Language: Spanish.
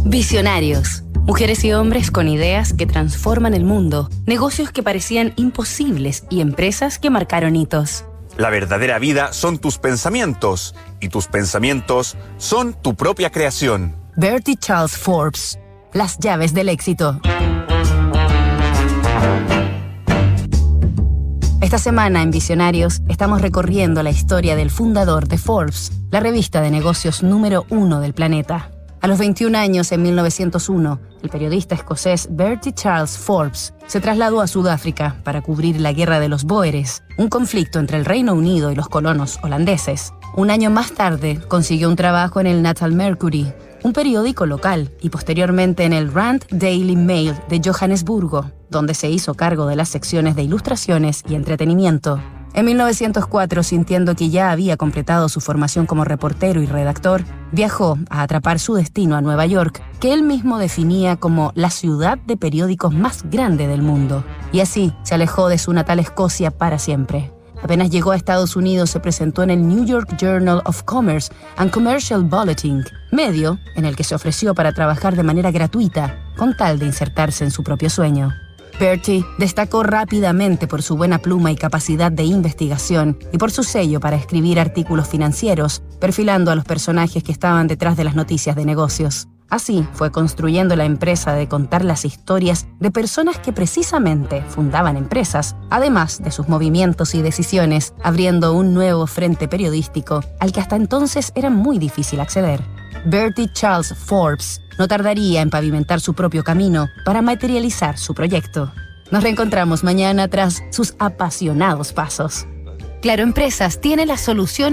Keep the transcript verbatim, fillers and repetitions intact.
Visionarios. Mujeres y hombres con ideas que transforman el mundo, negocios que parecían imposibles y empresas que marcaron hitos. La verdadera vida son tus pensamientos y tus pensamientos son tu propia creación. Bertie Charles Forbes. Las llaves del éxito. Esta semana en Visionarios estamos recorriendo la historia del fundador de Forbes, la revista de negocios número uno del planeta. A los veintiún años, en mil novecientos uno, el periodista escocés Bertie Charles Forbes se trasladó a Sudáfrica para cubrir la Guerra de los Bóeres, un conflicto entre el Reino Unido y los colonos holandeses. Un año más tarde, consiguió un trabajo en el Natal Mercury, un periódico local, y posteriormente en el Rand Daily Mail de Johannesburgo, donde se hizo cargo de las secciones de ilustraciones y entretenimiento. En mil novecientos cuatro, sintiendo que ya había completado su formación como reportero y redactor, viajó a atrapar su destino a Nueva York, que él mismo definía como la ciudad de periódicos más grande del mundo. Y así se alejó de su natal Escocia para siempre. Apenas llegó a Estados Unidos, se presentó en el New York Journal of Commerce and Commercial Bulletin, medio en el que se ofreció para trabajar de manera gratuita, con tal de insertarse en su propio sueño. Bertie destacó rápidamente por su buena pluma y capacidad de investigación y por su sello para escribir artículos financieros, perfilando a los personajes que estaban detrás de las noticias de negocios. Así fue construyendo la empresa de contar las historias de personas que precisamente fundaban empresas, además de sus movimientos y decisiones, abriendo un nuevo frente periodístico al que hasta entonces era muy difícil acceder. Bertie Charles Forbes no tardaría en pavimentar su propio camino para materializar su proyecto. Nos reencontramos mañana tras sus apasionados pasos. Claro Empresas tiene la solución